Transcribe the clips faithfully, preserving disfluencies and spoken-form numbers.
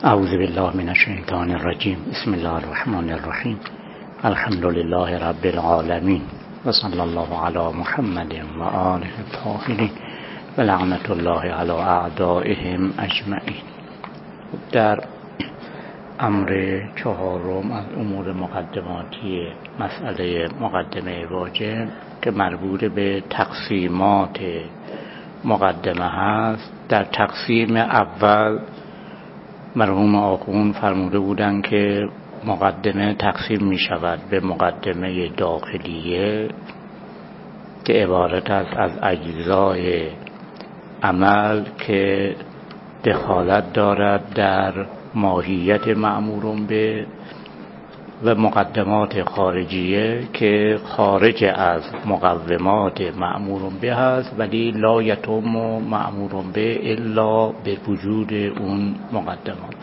اعوذ بالله من الشیطان الرجیم. بسم الله الرحمن الرحیم. الحمد لله رب العالمین و صلی الله علی محمد و آله الطاهرین و لعنت الله علی اعدائهم اجمعین. در امر چهارم از امور مقدماتی مسئله مقدمه واجب که مربوط به تقسیمات مقدمه هست، در تقسیم اول مرحوم آخوند فرموده بودند که مقدمه تقسیم می شود به مقدمه داخلیه که عبارت است از اجزای عمل که دخالت دارد در ماهیت مأمور به، و مقدمات خارجیه که خارج از مقومات مأمور به هست ولی لا یتم مأمور به الا به وجود اون مقدمات.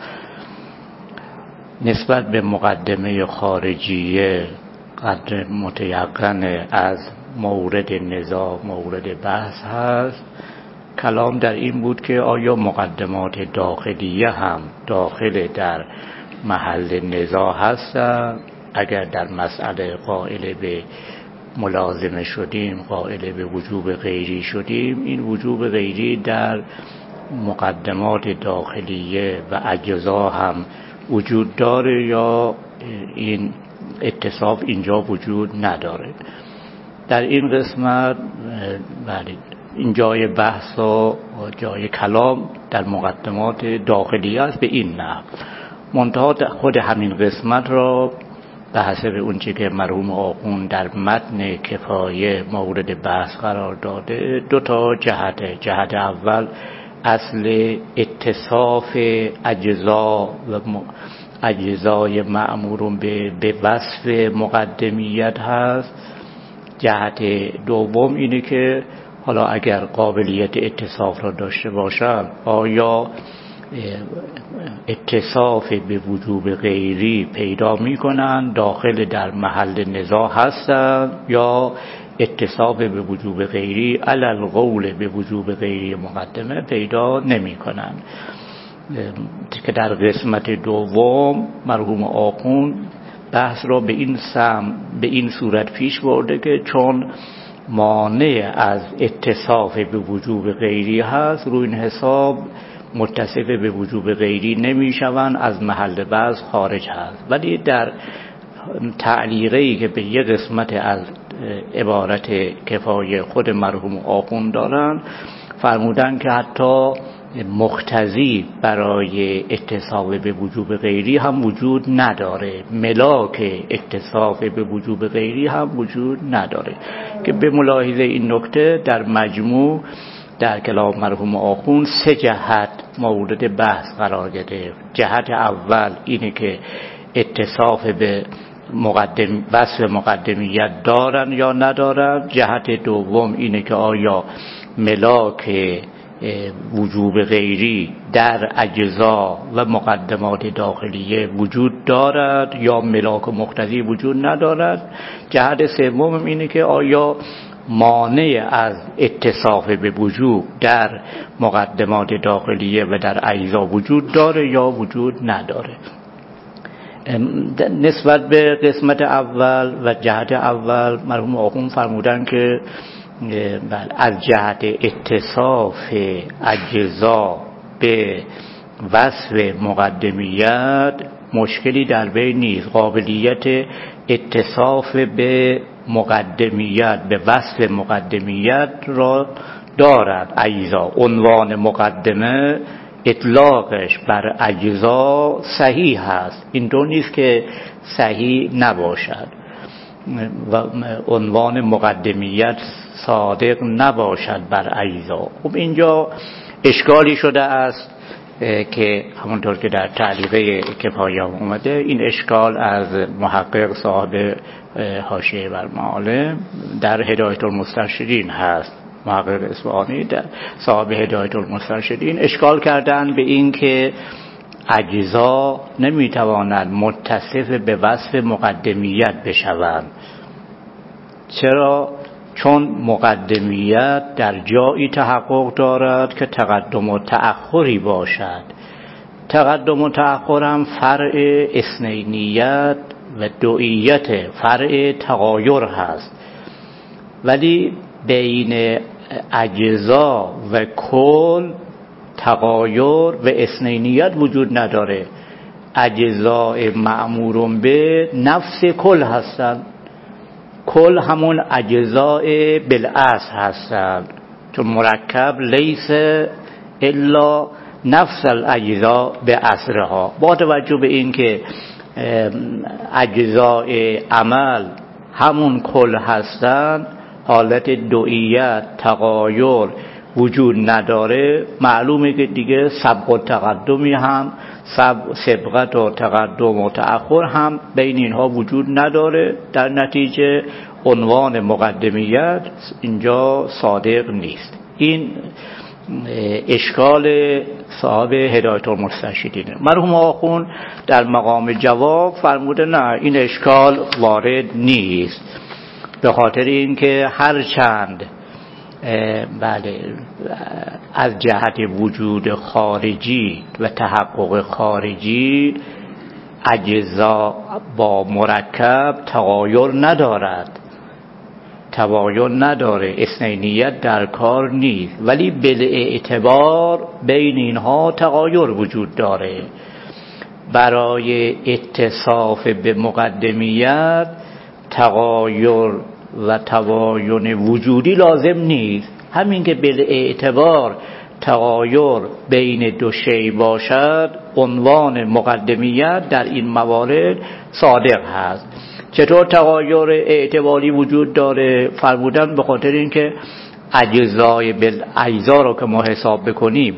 نسبت به مقدمه خارجیه قدر متیقن از مورد نزاع مورد بحث هست. کلام در این بود که آیا مقدمات داخلیه هم داخل در محل نزاع هستند؟ اگر در مسئله قائل به ملازمه شدیم، قائل به وجوب غیری شدیم، این وجوب غیری در مقدمات داخلیه و اجزا هم وجود داره یا این اتصاف اینجا وجود نداره؟ در این قسمت بله این جای بحث و جای کلام در مقدمات داخلیه است به این نحو. منتها خود همین قسمت را به حسب اونچه که مرحوم آخوند در متن کفایه مورد بحث قرار داده، دو تا جهت. جهت اول اصل اتصاف اجزا و اجزای مأمور به به وصف مقدمیت هست. جهت دوم اینه که حالا اگر قابلیت اتصاف را داشته باشند آیا اتصاف به وجوب غیری پیدا می کنند داخل در محل نزاع هستند یا اتصاف به وجوب غیری علی القول به وجوب غیری مقدمه پیدا نمی کنند. که در قسمت دوم مرحوم آخوند بحث را به این سم به این صورت پیش برده که چون مانع از اتصاف به وجوب غیری هست، روی این حساب متصف به وجوب غیری نمی شوند، از محل بحث خارج هست. ولی در تعلیقی که به یک قسمت از عبارت کفایه خود مرحوم آخوند دارند فرمودن که حتی مقتضی برای اتصاف به وجوب غیری هم وجود نداره، ملاک اتصاف به وجوب غیری هم وجود نداره، که به ملاحظه این نکته در مجموع در کلام مرحوم آخوند سه جهت مورد بحث قرار گرفت. جهت اول اینه که اتصاف به مقدم وصف مقدمیت دارن یا ندارن. جهت دوم اینه که آیا ملاک وجوب غیری در اجزا و مقدمات داخلیه وجود دارد یا ملاک و مقتضی وجود ندارد. جهت سوم اینه که آیا مانع از اتصاف به وجوب در مقدمات داخلیه و در اجزا وجود داره یا وجود نداره. نسبت به قسمت اول و جهت اول مرحوم آخوند فرمودن که از جهت اتصاف اجزا به وصف مقدمیت مشکلی در بین نیست. قابلیت اتصاف به مقدمیت به وصف مقدمیت را دارد اجزا. عنوان مقدمه اطلاقش بر اجزا صحیح هست، این دو نیست که صحیح نباشد و عنوان مقدمیت صادق نباشد بر اجزا. خب اینجا اشکالی شده است که همونطور که در تعلیقه کفایه اومده، این اشکال از محقق صاحب حاشیه بر معالم در هدایت المسترشدین هست. محقق اصفهانی در صاحب هدایت المسترشدین اشکال کردن به این که اجزا نمیتوانند متصف به وصف مقدمیت بشوند. چرا؟ چون مقدمیت در جایی تحقق دارد که تقدم و تأخری باشد. تقدم و تأخر هم فرع اثنینیت و دوئیت، فرع تغایر هست، ولی بین اجزا و کل تغایر و اثنینیت وجود نداره. اجزای مأمور به نفس کل هستند، کل همون اجزای بالاصل هستند، چون مرکب لیس الا نفس الاجزا به اصلها. با توجه به این که اجزای عمل همون کل هستند، حالت دوئیت تغایر وجود نداره، معلومه که دیگه سبق و تقدمی هم سبقت و تقدم و تأخر هم بین اینها وجود نداره. در نتیجه عنوان مقدمیت اینجا صادق نیست. این اشکال صاحب هدایت المرشدینه. مرحوم آخوند در مقام جواب فرموده نه، این اشکال وارد نیست، به خاطر اینکه هر چند بله از جهت وجود خارجی و تحقق خارجی اجزا با مرکب تغایر ندارد، تغایر نداره، اثنینیت در کار نیست، ولی بالاعتبار بین اینها تغایر وجود داره. برای اتصاف به مقدمیت تغایر و تباین وجودی لازم نیست. همین که بالاعتبار تغایر بین دو شی باشد، عنوان مقدمیت در این موارد صادق هست. چطور تغایر اعتباری وجود داره؟ فرمودن به خاطر اینکه اجزای بالاجزا رو که ما حساب بکنیم،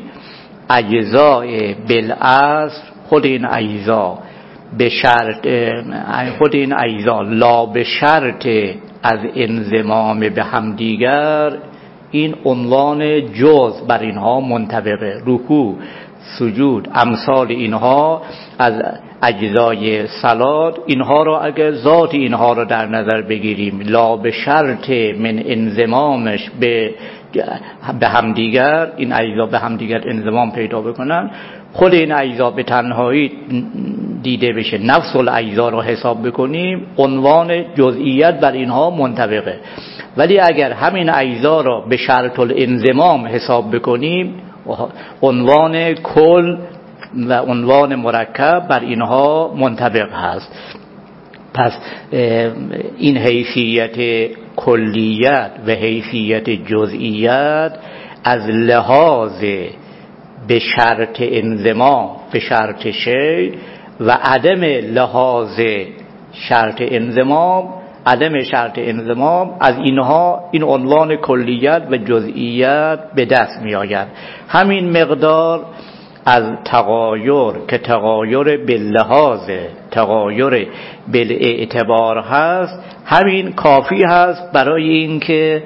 اجزای بالاصل خود این اجزا به شرط خود این اجزا لا به شرط از انضمام به همدیگر، این عنوان جز بر اینها منطبقه. رکوع، سجود، امثال اینها از اجزای صلات، اینها رو اگر ذات اینها رو در نظر بگیریم، لا به شرط من انضمامش به به همدیگر، این اجزا به همدیگر انضمام پیدا بکنن، خود این اجزا به تنهایی دیده بشه، نفس الاجزا رو حساب بکنیم، عنوان جزئیت بر اینها منطبقه. ولی اگر همین اجزا را به شرط الانضمام حساب بکنیم، عنوان کل و عنوان مرکب بر اینها منطبق هست. پس این حیثیت کلیت و حیثیت جزئیت از لحاظ به شرط انضمام به شرط شی و عدم لحاظ شرط انضمام عدم شرط انضمام از اینها این عنوان کلیت و جزئیت به دست می آید. همین مقدار از تغایر که تغایر باللحاظ تغایر بالاعتبار هست، همین کافی هست برای اینکه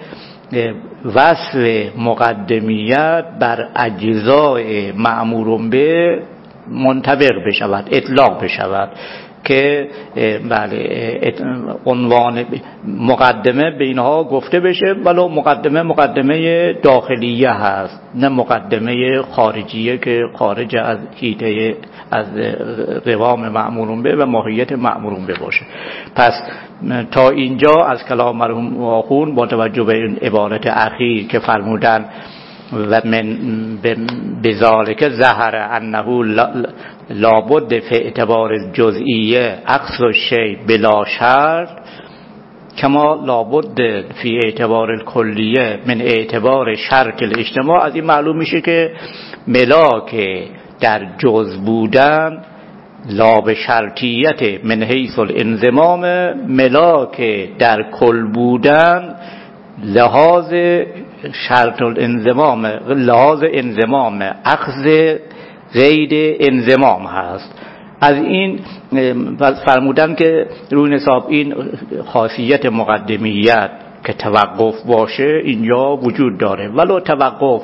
وصف مقدمیت بر اجزای مأمور به منطبق بشود، اطلاق بشود، که بله عنوان مقدمه به اینها گفته بشه، ولو مقدمه مقدمه داخلیه هست، نه مقدمه خارجیه که خارج از حیطه از قوام مأمور به و ماهیت مأمور به باشه. پس تا اینجا از کلام مرحوم آخوند با توجه به این عبارت اخیر که فرمودن و من بذالک ظهر انه لابد فی اعتبار جزئیه عکس الشیء بلا شرط کما لابد فی اعتبار الکلیه من اعتبار شرط الاجتماع. از این معلوم میشه که ملاک در جز بودن لا به شرطیت من حیث الانضمام، ملاک در کل بودن لحاظ شرط الانضمام لحاظ انضمام اخذ غیر انضمام هست. از این فرمودن که روی نصاب این خاصیت مقدمیت که توقف باشه اینجا وجود داره، ولو توقف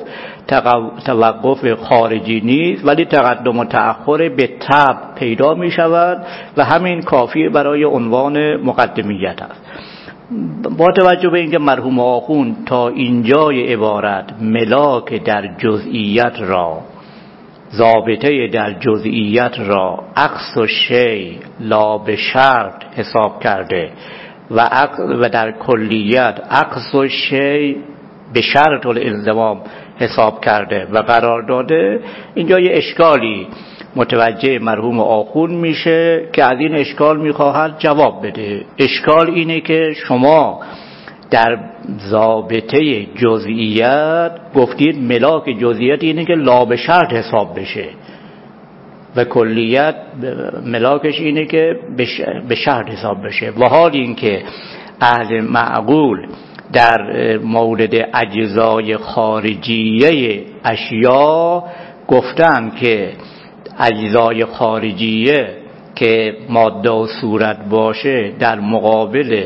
توقف خارجی نیست، ولی تقدم و تأخر به طبع پیدا می شود و همین کافی برای عنوان مقدمیت است. با توجه به اینکه مرحوم آخوند تا اینجای عبارت ملاک در جزئیت را ضابطه در جزئیات را عکس و شی لا به شرط حساب کرده و و در کلیت عکس و شی به شرط الالزام حساب کرده و قرار داده، اینجا یه اشکالی متوجه مرحوم آخوند میشه که از این اشکال میخواهد جواب بده. اشکال اینه که شما در ضابطه جزئیات گفتید ملاک جزئیات اینه که لا به شرط حساب بشه و کلیت ملاکش اینه که به شرط حساب بشه، و حال این که اهل معقول در مورد اجزای خارجیه اشیا گفتن که اجزای خارجیه که ماده و صورت باشه در مقابل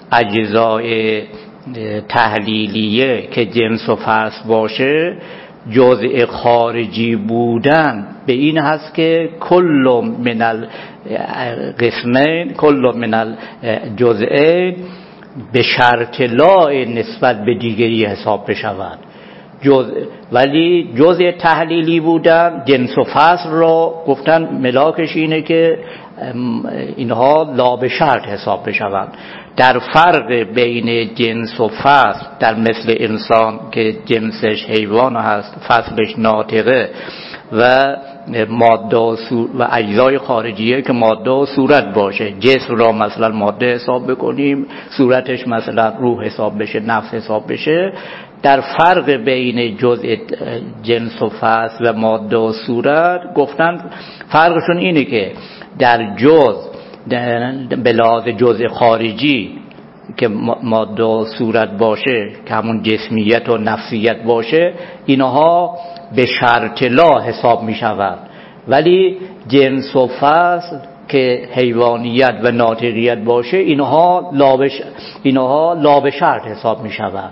اجزای تحلیلیه که جنس و فصل باشه، جزء خارجی بودن به این هست که کل من القسمین کل من الجزئین به شرط لا نسبت به دیگری حساب بشود. جز ولی جزء تحلیلی بودن جنس و فصل را گفتن ملاکش اینه که اینها لا به شرط حساب بشوند. در فرق بین جنس و فصل در مثل انسان که جنسش حیوان هست فصلش ناطقه و ماده و اجزای خارجیه که ماده و صورت باشه، جسم را مثلا ماده حساب بکنیم، صورتش مثلا روح حساب بشه، نفس حساب بشه. در فرق بین جزء جنس و فصل و ماده و صورت گفتن فرقشون اینه که در جز به لحاظ جزء خارجی که ماده و صورت باشه که همون جسمیت و نفسیت باشه، اینها به شرط لا حساب می شود، ولی جنس و فصل که حیوانیت و ناطقیت باشه اینها لا به اینها لا به شرط حساب می شود.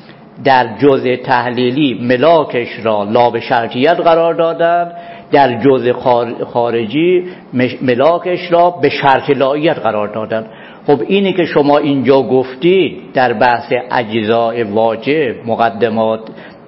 در جزء تحلیلی ملاکش را لا به شرطیت قرار دادن، در جزء خارجی ملاکش را به شرط لاییت قرار دادن. خب اینی که شما اینجا گفتید در بحث اجزای واجب، مقدمات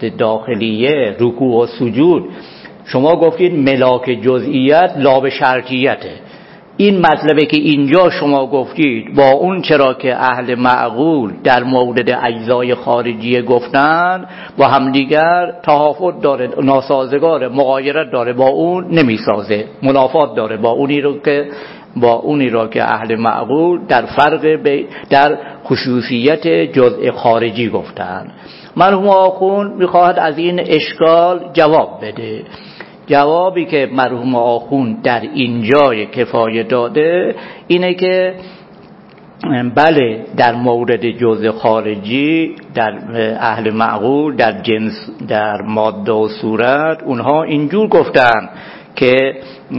داخلیه، رکوع و سجود، شما گفتید ملاک جزئیت لا به شرطیته. این مطلبه که اینجا شما گفتید با اون چرا که اهل معقول در مورد اجزای خارجیه گفتن با همدیگر تهافت داره، ناسازگاره، مغایرت داره، با اون نمیسازه، منافات داره با اونی رو که با اونی را که اهل معقول در فرق در خصوصیت جزء خارجی گفتن. مرحوم آخوند میخواهد از این اشکال جواب بده. جوابی که مرحوم آخوند در اینجای کفایه داده اینه که بله، در مورد جزء خارجی در اهل معقول در جنس، در ماده و صورت، اونها اینجور گفتن که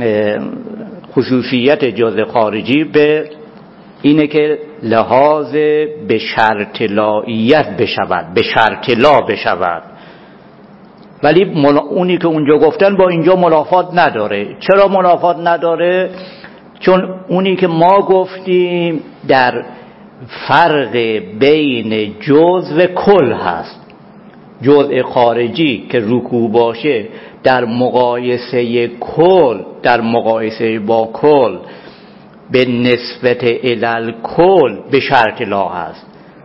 خصوصیت جزء خارجی به اینه که لحاظ به شرط لاییت بشود، به شرط لا بشود، ولی اونی که اونجا گفتن با اینجا منافات نداره. چرا منافات نداره؟ چون اونی که ما گفتیم در فرق بین جزء و کل هست. جزء خارجی که رکوع باشه در مقایسه کل، در مقایسه با کل به نسبت الی کل به شرط لا هست،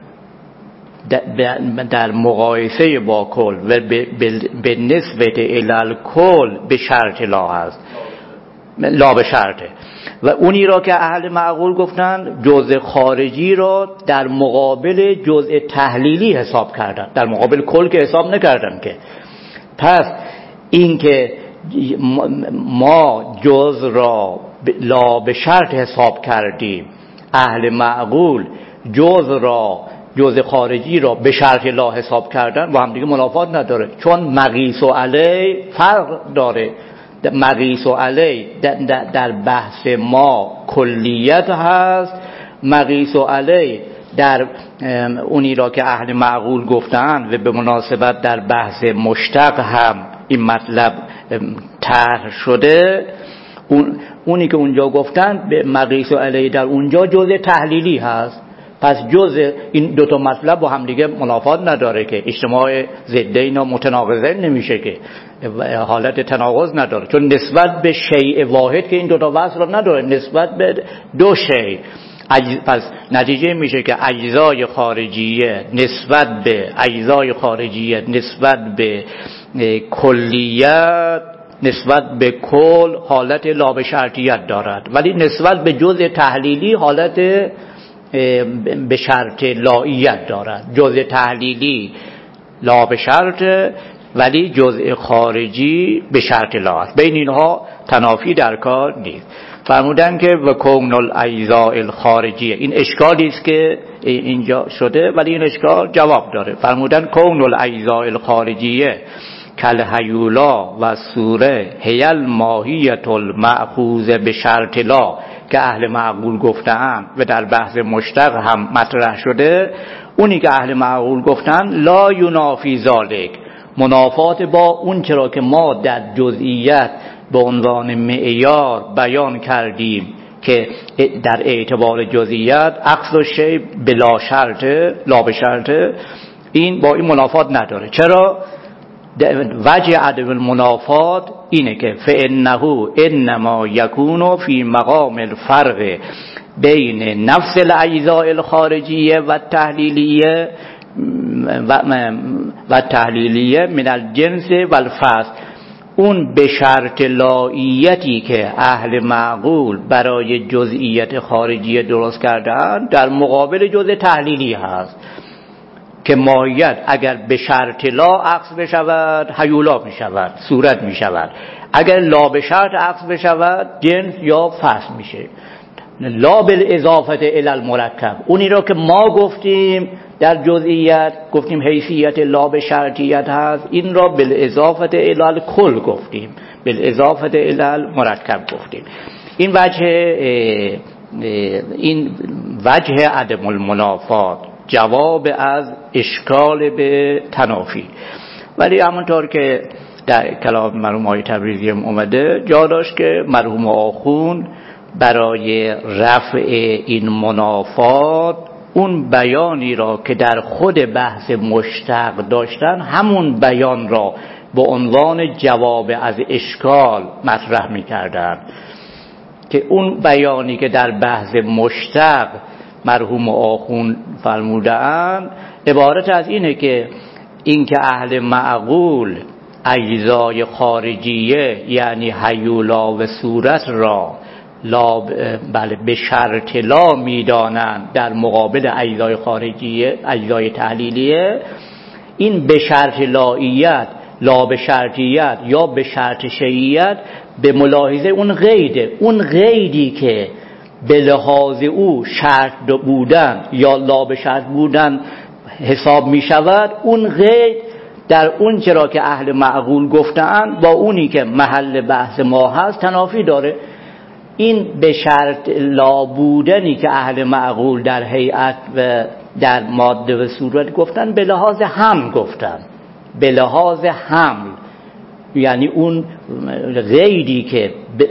در مقایسه با کل و به نسبت الی کل به شرط لا هست، لا به شرطه. و اونی را که اهل معقول گفتن جزء خارجی را در مقابل جزء تحلیلی حساب کردن، در مقابل کل که حساب نکردن که. پس این که ما جز را لا به شرط حساب کردیم، اهل معقول جز را جزء خارجی را به شرط لا حساب کردن، با هم دیگه منافات نداره، چون مقیس و علی فرق داره. مقیس و علی در بحث ما کلیت هست، مقیس و علی در اونی را که اهل معقول گفتن و به مناسبت در بحث مشتق هم این مطلب طرح شده، اون اونی که اونجا گفتن به مقیس و علی در اونجا جزء تحلیلی هست، پس جز این دوتا مطلب با همدیگه منافات نداره که اجتماع ضدین و متناقضین نمیشه که حالت تناقض نداره، چون نسبت به شیء واحد که این دوتا وصل رو نداره، نسبت به دو شیء. پس نتیجه میشه که اجزای خارجیه نسبت به اجزای خارجیه نسبت به کلیت نسبت به کل حالت لابه شرطیت دارد، ولی نسبت به جزء تحلیلی حالت به شرط لاییت دارد. جزء تحلیلی لا به شرط ولی جزء خارجی به شرط لا است. بین اینها تنافی در کار نیست. فرمودن که و کون الاجزاء الخارجیه، این اشکالی است که اینجا شده ولی این اشکال جواب داره. فرمودن کون الاجزاء الخارجیه کل هیولا و سوره هیل ماهیت المأخوذ به شرط لا که اهل معقول گفتن و در بحث مشتق هم مطرح شده، اونی که اهل معقول گفتن لا ینافی ذالک، منافات با اون چرا که ما در جزئیات به عنوان معیار بیان کردیم که در اعتبار جزئیات عکس و شی بلا شرط لا به شرط، این با این منافات نداره. چرا؟ وجه عدم المنافات اینه که فإنه انما یکون فی مقام الفرق بین نفس الاجزاء الخارجیه و تحلیلیه و تحلیلیه من الجنس و الفصل. اون به شرط لاییتی که اهل معقول برای جزئیت خارجیه درست کردن در مقابل جزء تحلیلی هست که ماهیت اگر به شرط لا عکس بشود هیولا می شود، صورت می شود، اگر لا به شرط عکس بشود جنس یا فصل میشه. لا بالاضافه الی المرکب، اونی را که ما گفتیم در جزئیات گفتیم حیثیت لا به شرطیت هست، این را بالاضافه الی الکل گفتیم، بالاضافه الی المرکب گفتیم. این وجه این وجه عدم المنافات، جواب از اشکال به تنافی. ولی همونطور که در کلام مرحوم آقای تبریزی هم اومده، جا داشت که مرحوم آخوند برای رفع این منافات اون بیانی را که در خود بحث مشتق داشتن همون بیان را به عنوان جواب از اشکال مطرح می‌کردند، که اون بیانی که در بحث مشتق مرحوم آخوند فرمودند عبارت از اینه که این که اهل معقول اجزای خارجیه یعنی هیولا و صورت را لا بله به شرط لا میدانند در مقابل اجزای خارجیه اجزای تحلیلیه، این به شرط لاییت لا به شرطیت یا به شرط شیعیت به ملاحظه اون قیده، اون قیدی که به لحاظ او شرط بودن یا لا به شرط بودن حساب می شود، اون قید در اون چرا که اهل معقول گفتن با اونی که محل بحث ما هست تنافی داره. این به شرط لا بودنی که اهل معقول در هیئت و در ماده و صورت گفتن به لحاظ حمل گفتن، به لحاظ حمل، یعنی اون قیدی که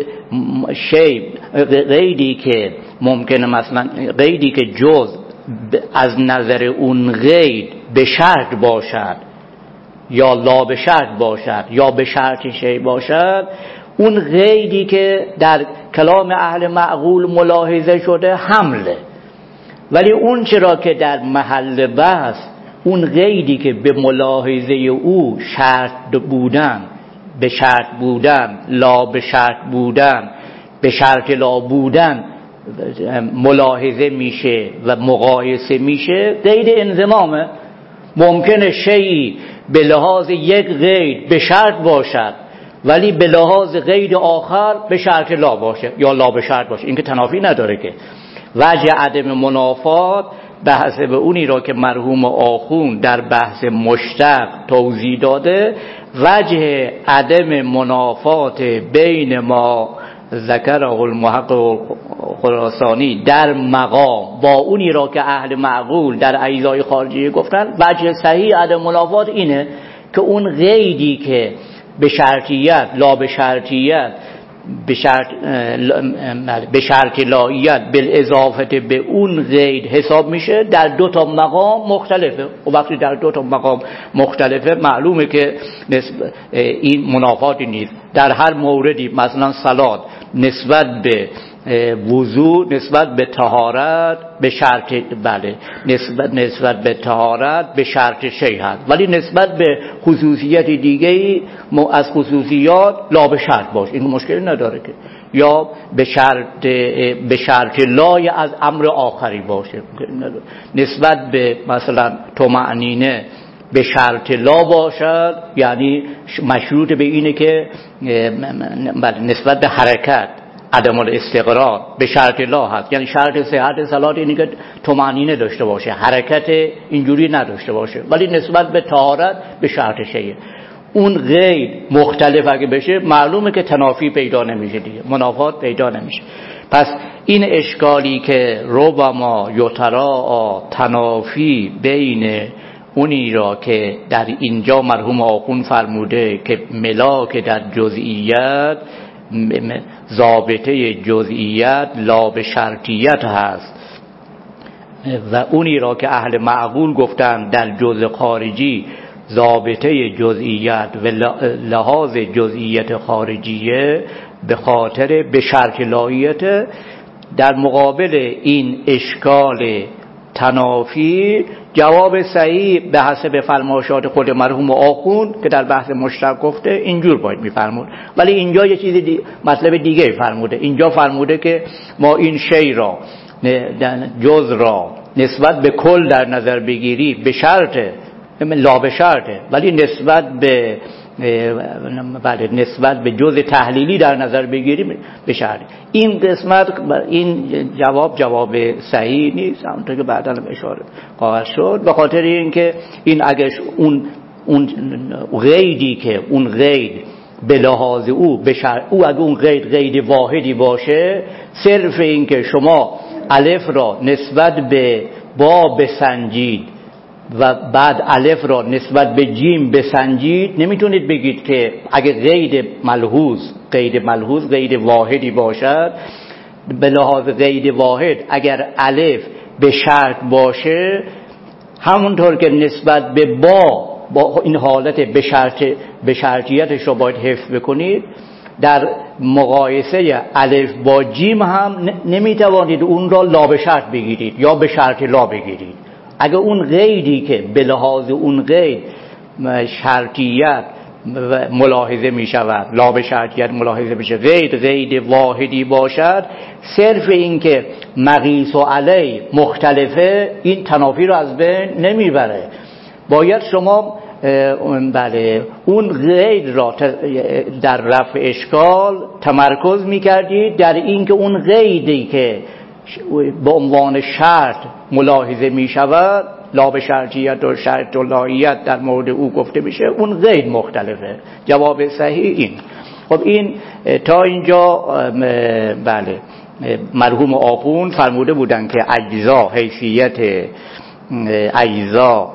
شی قیدی که ممکنه مثلا قیدی که جز از نظر اون قید به شرط باشد یا لا به شرط باشد یا به شرط شی باشد، اون قیدی که در کلام اهل معقول ملاحظه شده حمله. ولی اون چرا که در محل بحث اون قیدی که به ملاحظه او شرط بودن به شرط بودن لا به شرط بودن به شرط لا بودن ملاحظه میشه و مقایسه میشه، قید انضمامه. ممکنه شیئی به لحاظ یک قید به شرط باشد ولی به لحاظ قید آخر به شرط لا باشه یا لا به شرط باشه، این که تنافی نداره که. وجه عدم منافات بحث به اونی را که مرحوم آخوند در بحث مشتق توضیح داده، وجه عدم منافات بین ما ذکر المحقق خراسانی در مقام با اونی را که اهل معقول در اجزای خارجی گفتن، وجه صحیح عدم منافات اینه که اون قیدی که به شرطیت لا به شرطیت به شرط به شرط لاییت بالاضافه به اون قید حساب میشه در دو تا مقام مختلفه. و وقتی در دو تا مقام مختلفه معلومه که این منافاتی نیست. در هر موردی مثلا صلات نسبت به وضو، نسبت به طهارت به شرط بله نسبت نسبت به طهارت به شرط شی هست، ولی نسبت به خصوصیت دیگه از خصوصیات لا به شرط باشه، این مشکلی نداره که، یا به شرط به شرط لای از امر آخری باشه، نسبت به مثلا طمأنینه به شرط لا باشد، یعنی مشروط به اینه که نسبت به حرکت عدم الاستقرار به شرط لا هست، یعنی شرط صحت صلات اینه که طمأنینه داشته باشه، حرکت اینجوری نداشته باشه، ولی نسبت به طهارت به شرط شیء. اون غیر مختلف اگه بشه معلومه که تنافی پیدا نمیشه دیگه، منافات پیدا نمیشه. پس این اشکالی که ربما یتراء تنافی بین اونی را که در اینجا مرحوم آخوند فرموده که ملاک در جزئیات، ضابطه جزئیات لا به شرطیت هست، و اونی را که اهل معقول گفتن در جزء خارجی ضابطه جزئیات و لحاظ جزئیت خارجیه به خاطر به شرط لاییت. در مقابل این اشکال تنافی جواب صحیح به حسب فرمایشات خود مرحوم آخوند که در بحث مشترک گفته اینجور باید میفرمود، ولی اینجا یه چیز دی... مطلب دیگه فرموده. اینجا فرموده که ما این شی را جز را نسبت به کل در نظر بگیری به شرط لا به شرطه، ولی نسبت به بله نسبت به جزء تحلیلی در نظر بگیریم به شرط. این قسمت این جواب جواب صحیح نیست، همونطور که بعداً اشاره خواهد شد، به خاطر اینکه این اگه اون اون قیدی که اون قید به لحاظ او به شرط او اگه اون قید قید واحدی باشه، صرف این که شما الف را نسبت به با بسنجید و بعد الف را نسبت به جیم بسنجید، نمیتونید بگید که اگه قید ملحوظ قید ملحوظ قید واحدی باشد، به لحاظ قید واحد اگر الف به شرط باشه، همونطور که نسبت به با با این حالت به شرط به شرطیتش رو باید حفظ بکنید، در مقایسه الف با جیم هم نمیتوانید اون را لا به شرط بگیرید یا به شرط لا بگیرید. اگه اون قیدی که به لحاظ اون قید شرطیت ملاحظه می شود، لا به شرطیت ملاحظه میشه، قید قید واحدی باشد، صرف این که مقیس و علی مختلفه این تنافی رو از بین نمیبره. باید شما بله اون قید را در رفع اشکال تمرکز میکردید در این که اون قیدی که به عنوان شرط ملاحظه می شود، لا به شرطیت و شرط و لاییت در مورد او گفته میشه، اون غیر مختلفه. جواب صحیح این. خب این تا اینجا بله مرحوم آخوند فرموده بودن که اجزا حیثیت اجزا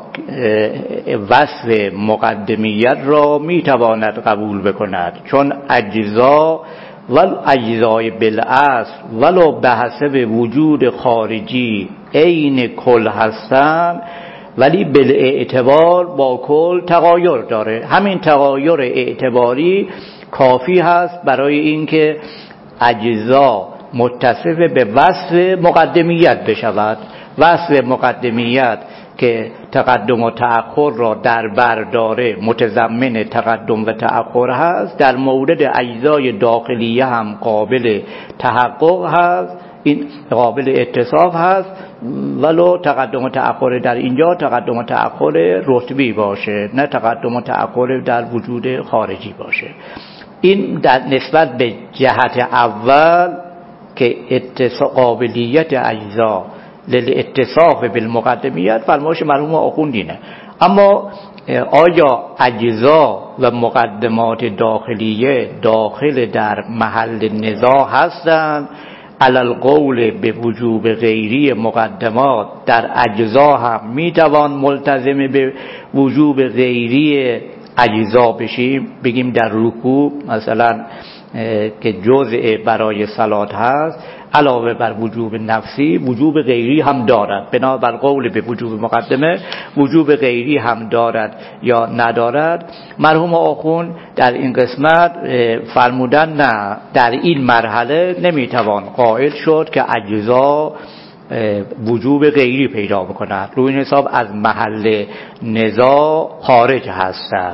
وصف مقدمیت را میتواند قبول بکند، چون اجزا ول اجزای بالاصل ولو به حسب وجود خارجی عین کل هستن، ولی بالاعتبار با کل تغایر داره. همین تغایر اعتباری کافی هست برای اینکه اجزا متصف به وصف مقدمیت بشود. وصف مقدمیت که تقدم و تأخر را در بر داره متضمن تقدم و تأخر هست، در مورد اجزای داخلیه هم قابل تحقق هست، این قابل اتصاف هست، ولو تقدم و تأخر در اینجا تقدم و تأخر رتبی باشه، نه تقدم و تأخر در وجود خارجی باشه. این در نسبت به جهت اول که اتصاف قابلیت اجزا للاتصاف بالمقدمیت فرمایش مرحوم آخوند اینه. اما آیا اجزا و مقدمات داخلیه داخل در محل نزاع هستند؟ علی القول به وجوب غیری مقدمات در اجزا هم میتوان ملتزم به وجوب غیری اجزا بشیم. بگیم در رکوع مثلا که جزء برای صلات هست، علاوه بر وجوب نفسی وجوب غیری هم دارد. بنابر قول به وجوب مقدمه وجوب غیری هم دارد یا ندارد. مرحوم آخوند در این قسمت فرمودن نه، در این مرحله نمیتوان قائل شد که اجزا وجوب غیری پیدا بکنند، روی این حساب از محل نزاع خارج هستند،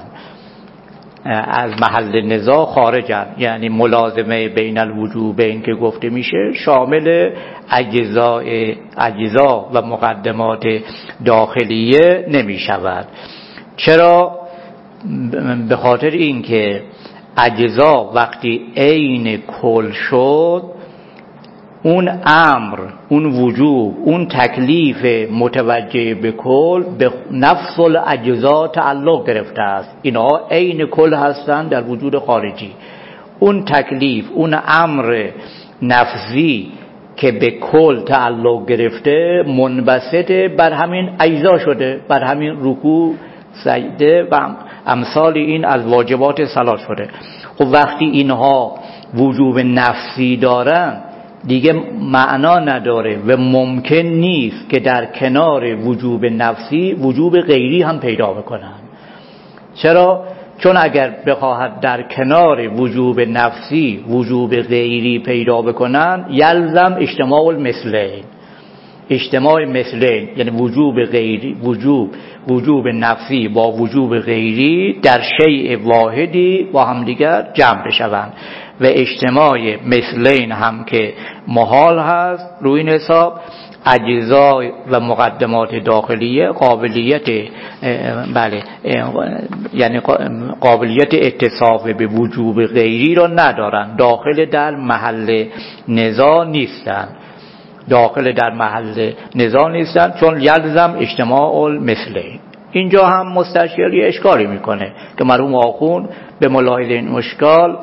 از محل نزاع خارجن. یعنی ملازمه بین الوجوبین که گفته میشه شامل اجزا اجزا و مقدمات داخلیه نمی شود. چرا؟ به خاطر اینکه اجزا وقتی عین کل شد، اون امر، اون وجوب، اون تکلیف متوجه به کل به نفس الاجزا تعلق گرفته است. اینها عین کل هستند در وجود خارجی. اون تکلیف، اون امر نفسی که به کل تعلق گرفته منبسط بر همین اجزا شده، بر همین رکوع، سجده و امثال این از واجبات صلات شده. خب وقتی اینها وجوب نفسی دارن دیگه معنا نداره و ممکن نیست که در کنار وجوب نفسی وجوب غیری هم پیدا بکنن. چرا؟ چون اگر بخواهد در کنار وجوب نفسی وجوب غیری پیدا بکنن یلزم اجتماع المثلین. اجتماع مثلین یعنی وجوب غیری، وجوب وجوب نفسی با وجوب غیری در شیء واحدی با هم دیگر جمع بشوند و اجتماع مثلین هم که محال هست، روی این حساب اجزا و مقدمات داخلیه قابلیت بله یعنی قابلیت اتصاف به وجوب غیری را ندارن، داخل در محل نزاع نیستن، داخل در محل نزاع نیستن چون یلزم اجتماع المثلین. اینجا هم مستشکل یه اشکالی میکنه که مرحوم آخوند به ملاحظه این اشکال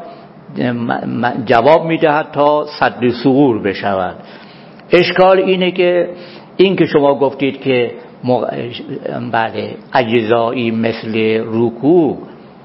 جواب میدهد تا سد ثغور بشود. اشکال اینه که این که شما گفتید که مغ... بله اجزایی مثل رکوع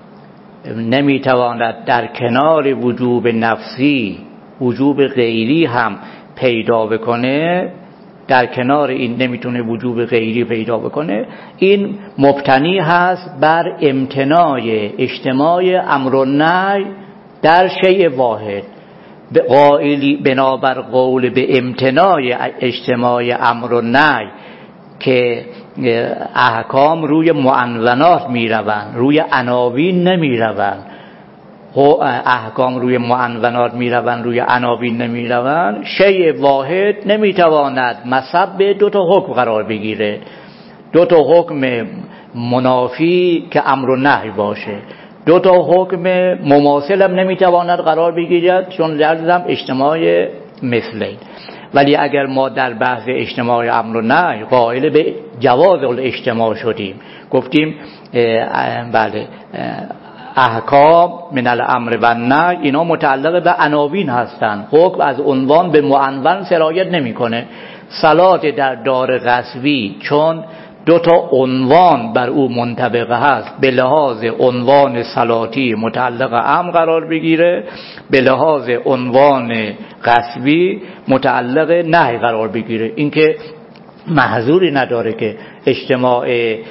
نمیتواند در کنار وجوب نفسی وجوب غیری هم پیدا بکنه، در کنار این نمیتونه وجوب غیری پیدا بکنه، این مبتنی هست بر امتناع اجتماع امر و نهی در شیء واحد. به قائلی بنابر قول به امتناع اجتماع امر و نهی که احکام روی معنونات میروند، روی عناوین نمیروند. احکام روی معنونات میروند، روی عناوین نمیروند. شیء واحد نمیتواند مصب دو تا حکم قرار بگیره، دو تا حکم منافی که امر و نهی باشه، دو تا حکم مماثل هم نمیتواند قرار بگیرد چون لازم اجتماع مثلین. ولی اگر ما در بحث اجتماع امر و نهی قائل به جواز الاجتماع شدیم، گفتیم بله احکام من الامر و النهی اینا متعلق به عناوین هستند، حکم از عنوان به معنون سرایت نمیکنه. صلات در دار غصبی چون دو تا عنوان بر او منطبق هست، به لحاظ عنوان صلاتی متعلق امر قرار بگیره، به لحاظ عنوان غصبی متعلق نهی قرار بگیره. این که محظوری نداره که اجتماع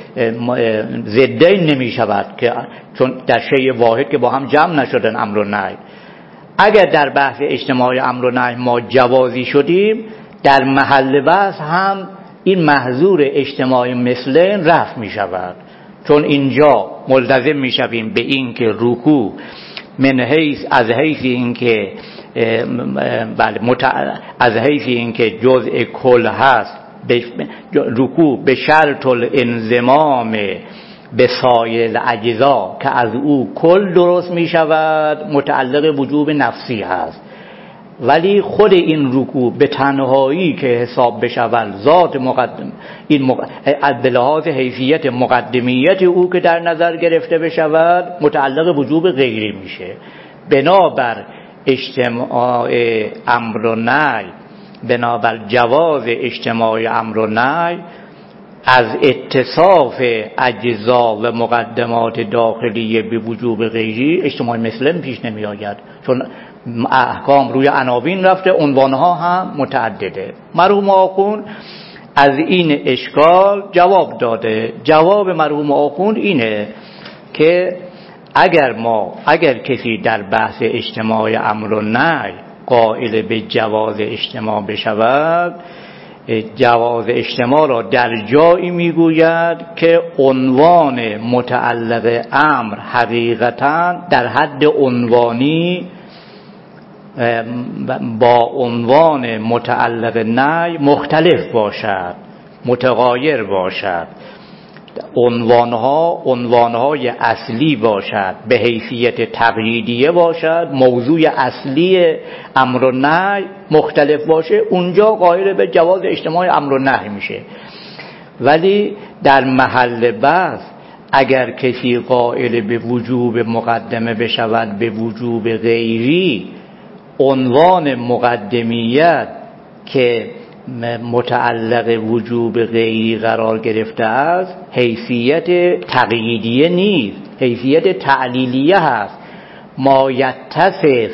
ضدین نمی شود که چون در شیء واحد که با هم جمع نشدن امر و نهی. اگر در بحث اجتماع امر و نهی ما جوازی شدیم، در محل بحث هم این محظور اجتماع مثلین رفع می شود، چون اینجا ملتزم می شویم به این که رکوع من حیث از حیث این که بله متع... از حیث این که جزء کل هست، رکوع به شرط الانضمام به سایر اجزا که از او کل درست می شود متعلق وجوب نفسی هست. ولی خود این رکوع به تنهایی که حساب بشود ذات مقدم این مق... از لحاظ حیثیت مقدمیت او که در نظر گرفته بشود متعلق وجوب غیری میشه. بنابر اجتماع امر و نهی، بنابر جواز اجتماع امر و نهی از اتصاف اجزا و مقدمات داخلیه به وجوب غیری اجتماع مثلن پیش نمی آید، چون احکام روی عناوین رفته، عنوانها هم متعدده. مرحوم آخوند از این اشکال جواب داده. جواب مرحوم آخوند اینه که اگر ما اگر کسی در بحث اجتماع امر و نهی قائل به جواز اجتماع بشود، جواز اجتماع را در جایی میگوید که عنوان متعلق امر حقیقتا در حد عنوانی با عنوان متعلق نهی مختلف باشد، متغایر باشد، عنوانها عنوانهای اصلی باشد، به حیثیت تقییدیه باشد، موضوع اصلی امر و نهی مختلف باشه، اونجا قائل به جواز اجتماع امر و نهی میشه. ولی در محل بحث اگر کسی قائل به وجوب مقدمه بشود به وجوب غیری، عنوان مقدمیت که متعلق وجوب غیری قرار گرفته است حیثیت تقییدیه نیست، حیثیت تعلیلیه هست. ما یتصف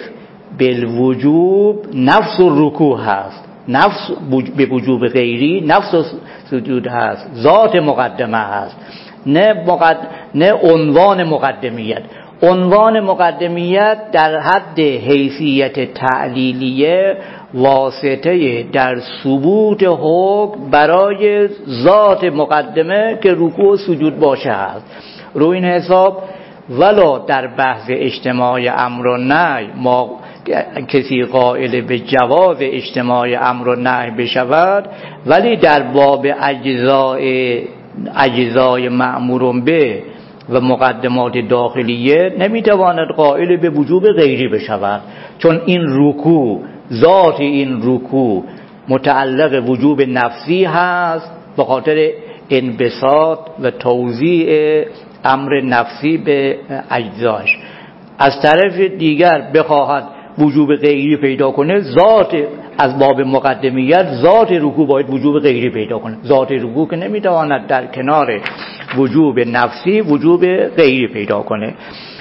بالوجوب نفس الرکوع هست، نفس به وجوب غیری نفس سجود هست، ذات مقدمه هست، نه مقد... نه عنوان مقدمیت. عنوان مقدمیت در حد حیثیت تعلیلیه واسطه در ثبوت حکم برای ذات مقدمه که رکوع و سجود باشه هست. رو این حساب ولا در بحث اجتماع امر و نهی ما کسی قائل به جواز اجتماع امر و نهی بشود، ولی در باب اجزای اجزای مأمور به و مقدمات داخلیه نمیتواند قائل به وجوب غیری بشود، چون این رکوع، ذات این رکوع متعلق وجوب نفسی هست به خاطر انبساط و توزیع امر نفسی به اجزاش. از طرف دیگر بخواهد وجوب غیری پیدا کنه، ذات از باب مقدمیت ذات رکوع باید وجوب غیری پیدا کنه. ذات رکوع که نمیتواند در کنار وجوب نفسی وجوب غیری پیدا کنه،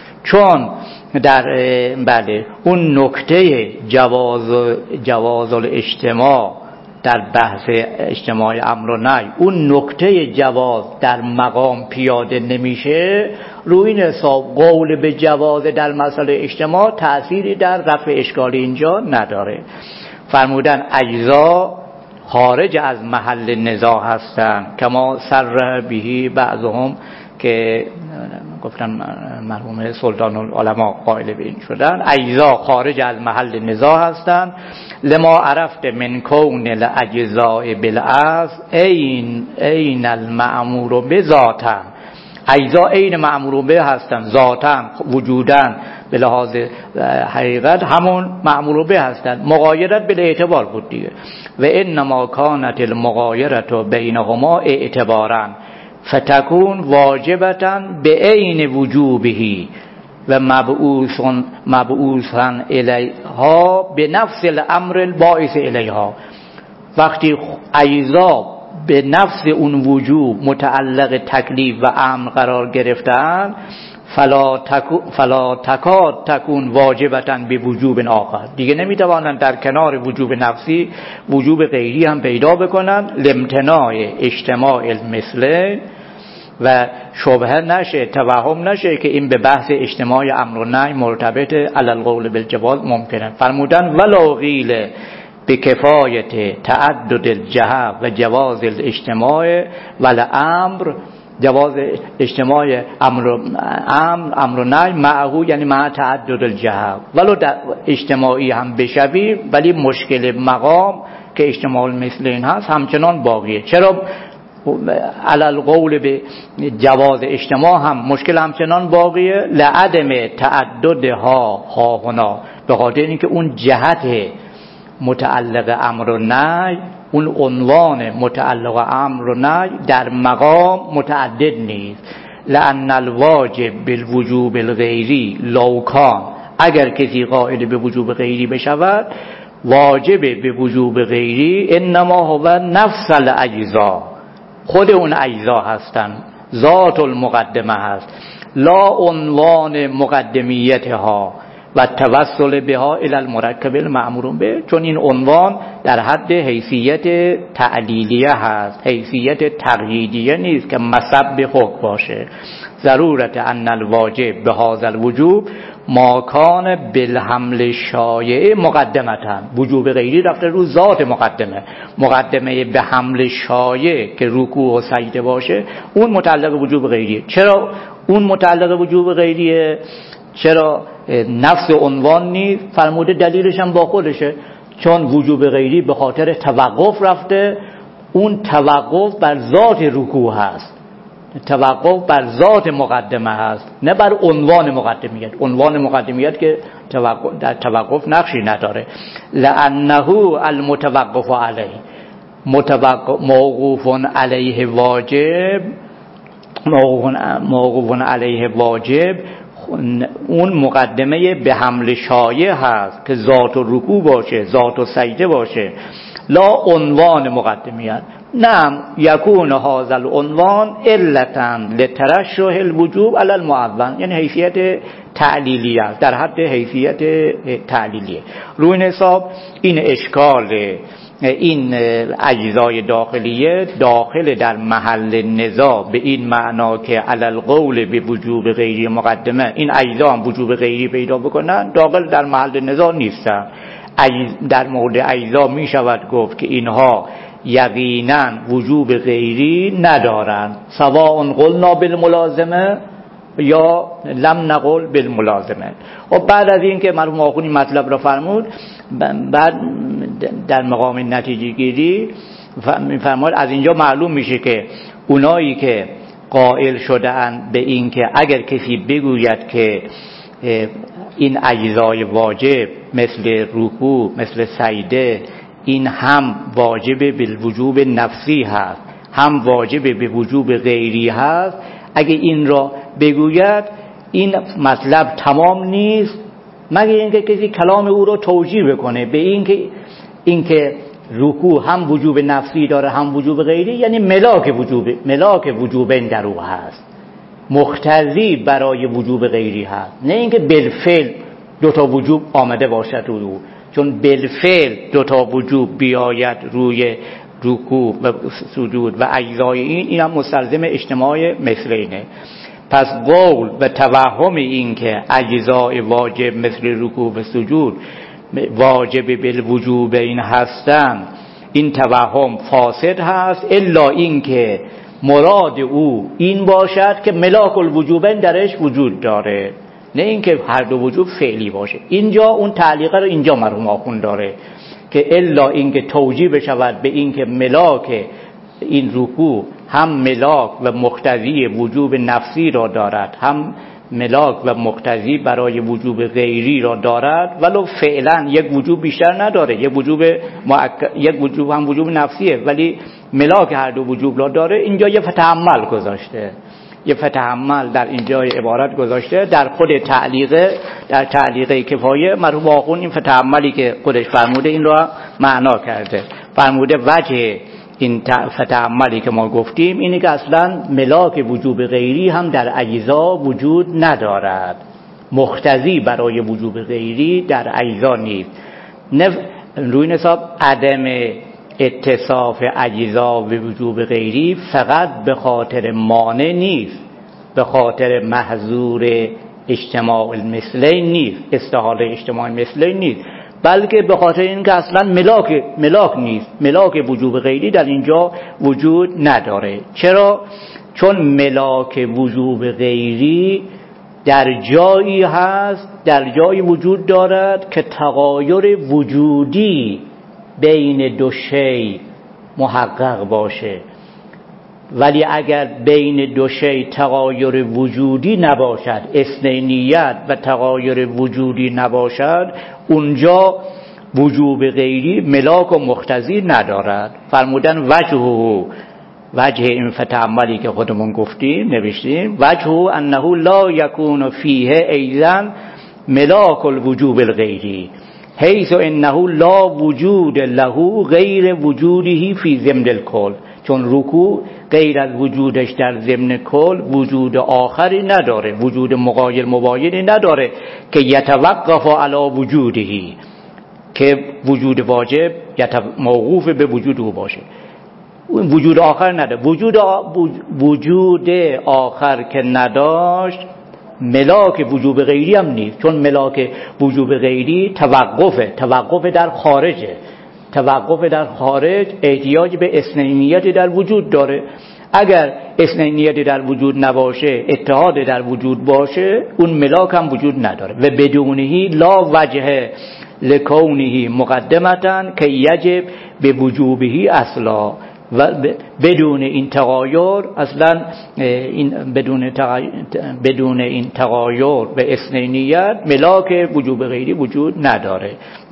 چون در بله اون نکته جواز جواز الاجتماع در بحث اجتماع امر و نهی، اون نکته جواز در مقام پیاده نمیشه. روی این حساب قول به جواز در مسئله اجتماع تأثیری در رفع اشکال اینجا نداره. فرمودن اجزا خارج از محل نزاع هستند، کما صرح به بعضهم که گفتن مرحوم سلطان العلماء قائل به این شدن. اجزا خارج از محل نزاع هستند، لما عرفت من کون الاجزاء بالاصل این این المأمور بذاتا. اجزا عین مأمور به هستند، ذاتاً وجوداً به لحاظ حقیقت همون مأمور به هستند. مغایرت به اعتبار بود دیگه. و انما کانت المغایرت بینهما اعتباراً فتکون واجبتاً به عین وجوبه و مبعوثاً مبعوثاً الیها به نفس الامر الباعث الیها. وقتی اجزا به نفس اون وجوب متعلق تکلیف و امر قرار گرفتن، فلا تکو فلا تکاد تکون واجبتاً به وجوب آخر، دیگه نمیتوانند در کنار وجوب نفسی وجوب غیری هم پیدا بکنن، لامتناع اجتماع المثل و شبهه نشه، توهم نشه که این به بحث اجتماع امر و نهی مرتبط علی القول بالجواز ممکنه. فرمودن ولا قیل به کفایت تعدد الجهه و جواز الاجتماع ولا امر، جواز اجتماع امر امر امر و نهی معه، یعنی مع تعدد الجهه. ولو در اجتماعی هم بشوی ولی مشکل مقام که اجتماع المثلین هست همچنان باقیه. چرا؟ علی القول به جواز اجتماع هم مشکل همچنان باقیه، لعدم تعددها ها هنا، به خاطر اینکه اون جهت متعلق امر و نهی، اون عنوان متعلق امر و نهی در مقام متعدد نیست. لأن الواجب بالوجوب الغیری لو کان، اگر کسی قائل به وجوب غیری بشود، واجب به وجوب غیری انما هو نفس الاجزا، خود اون اجزا هستن، ذات المقدمه هست، لا عنوان مقدمیتها و توسل بها الی المرکب المأمور به، چون این عنوان در حد حیثیت تعلیلیه هست، حیثیت تقییدیه نیست که مسبب حکم باشه. ضرورت ان الواجب به هذا الوجوب ما کان بالحمل شایع مقدمتا، وجوب غیری رفته رو ذات مقدمه، مقدمه به حمل شایع که رکوع و سجده باشه اون متعلق وجوب غیریه. چرا اون متعلق وجوب غیریه؟ چرا نفس عنوان نیست؟ فرموده دلیلش هم با خودشه، چون وجوب غیری به خاطر توقف رفته، اون توقف بر ذات رکوع هست، توقف بر ذات مقدمه هست نه بر عنوان مقدمیت. عنوان مقدمیت که توقف در توقف نقشی نداره. لانه المتوقف علیه، متوقف موقوف علیه واجب، موقوف علیه واجب اون مقدمه به حمل شایع هست که ذات و رکوع باشه، ذات و سجده باشه، لا عنوان مقدمیت. نعم یکون هذا العنوان علتا لترشح الوجوب علی المعون، یعنی حیثیت تعلیلیه است، در حد حیثیت تعلیلیه. روی این حساب این اشکال این اجزای داخلیه داخل در محل نزاع به این معنا که علی القول به وجوب غیری مقدمه، این اجزا هم وجوب غیری پیدا بکنن، داخل در محل نزاع نیستن. در مورد اجزا می شود گفت که اینها یقینا وجوب غیری ندارن، سواء قلنا بالملازمه یا لم نقل بالملازمه. و بعد از این که مرحوم آخوندی مطلب را فرمود، بعد در مقام نتیجه گیری میفرماد از اینجا معلوم میشه که اونایی که قائل شده‌اند به این که اگر کسی بگوید که این اجزای واجب مثل رکوع، مثل سجده، این هم واجب بالوجوب نفسی هست، هم واجب به وجوب غیری هست، اگه این را بگوید این مطلب تمام نیست مگر اینکه کسی کلام او را توجیه بکنه به اینکه اینکه رکوع هم وجوب نفسی داره هم وجوب غیری، یعنی ملاک وجوب ملاک وجوبین در او هست، مقتضی برای وجوب غیری هست، نه اینکه بالفعل دو تا وجوب آمده باشد رو, رو. چون بالفعل دو تا وجوب بیاید روی رکوع و سجود و اجزای این این هم مستلزم اجتماع مثلینه. پس قول و توهم این که اجزای واجب مثل رکوع و سجود واجب بالوجوب این هستن، این توهم فاسد هست، الا این که مراد او این باشد که ملاک الوجوبین درش وجود داره، نه اینکه هر دو وجوب فعلی باشه. اینجا اون تعلیقه رو اینجا مرحوم آخوند داره که الا اینکه توجیه بشود به اینکه ملاک این رکوع هم ملاک و مقتضی وجوب نفسی را دارد، هم ملاک و مقتضی برای وجوب غیری را دارد، ولو فعلا یک وجوب بیشتر نداره، یک وجوب مؤکد، یک وجوب هم وجوب نفسیه ولی ملاک هر دو وجوب را داره. اینجا یه فتحمل گذاشته، یه فتحمل در اینجا عبارت گذاشته در خود تعلیقه، در تعلیقه کفایه مرحوم آخوند این فتحملی که خودش فرموده این را معنا کرده، فرموده وجه این فتحملی که ما گفتیم اینه که اصلا ملاک وجوب غیری هم در اجزا وجود ندارد، مقتضی برای وجوب غیری در اجزا نیست. روی حساب عدم اتصاف اجزا و وجوب غیری فقط به خاطر مانع نیست، به خاطر محظور اجتماع المثلین نیست، استحال اجتماع المثلین نیست، بلکه به خاطر اینکه اصلا ملاک ملاک نیست، ملاک وجوب غیری در اینجا وجود نداره. چرا؟ چون ملاک وجوب غیری در جایی هست، در جایی وجود دارد که تغایر وجودی بین دو شی محقق باشه، ولی اگر بین دو شی تغایر وجودی نباشد، اثنینیت و تغایر وجودی نباشد، اونجا وجوب غیری ملاک و مقتضی ندارد. فرمودن وجهه، وجه این فتحملی که خودمون گفتیم نوشتیم، وجهه انه لا یکون فیه ایضا ملاک الوجوب الغیری، حیث انه لا وجود له غیر وجوده فی ضمن الکل، چون رکوع غیر از وجودش در ضمن کل وجود آخری نداره، وجود مغایر مباینی نداره که یتوقف علی وجوده، که وجود واجب موقوف به وجود او باشه. وجود آخر نداره. وجود وجود آخر که نداشت ملاک وجوب غیری هم نیست، چون ملاک وجوب غیری توقفه، توقف در خارجه. توقف در خارج احتیاج به اثنینیت در وجود داره. اگر اثنینیت در وجود نباشه، اتحاد در وجود باشه، اون ملاک هم وجود نداره. و بدونهی لا وجه لکونه مقدمتاً که یجب به وجوبهی اصلا، و بدون این تغایر اصلا این بدون تغایر بدون این تغایر به اثنینیت ملاک وجوب غیری وجود نداره.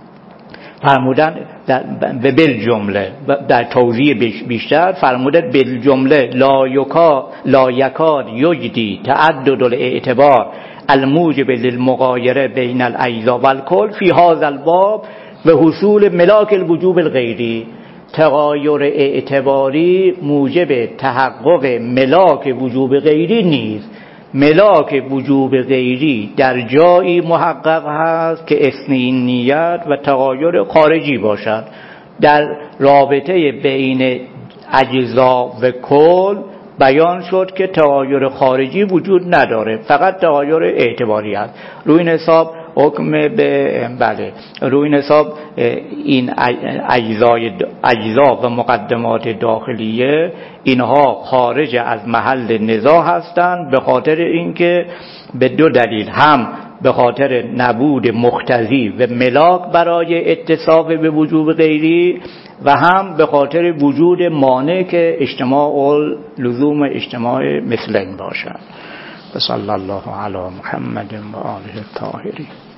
فرمودن به بالجمله در توضیح بیشتر فرمودن بالجمله لا یکا لا یکاد یجدی تعدد الاعتبار الموجب للمغایره بین الاجزاء والکل فی هذا الباب و حصول ملاک الوجوب الغیری. تغایر اعتباری موجب تحقق ملاک وجوب غیری نیست. ملاک وجوب غیری در جایی محقق هست که اثنینیت و تغایر خارجی باشد. در رابطه بین اجزا و کل بیان شد که تغایر خارجی وجود نداره، فقط تغایر اعتباری است. روی این حساب حکم به بله روی این حساب این اجزای اجزا و مقدمات داخلیه اینها خارج از محل نزاع هستند، به خاطر اینکه به دو دلیل، هم به خاطر نبود مقتضی و ملاک برای اتصاف به وجوب غیری و هم به خاطر وجود مانع که اجتماع لزوم اجتماع مثلین باشد. صلی الله علی محمد و آله الطاهرین.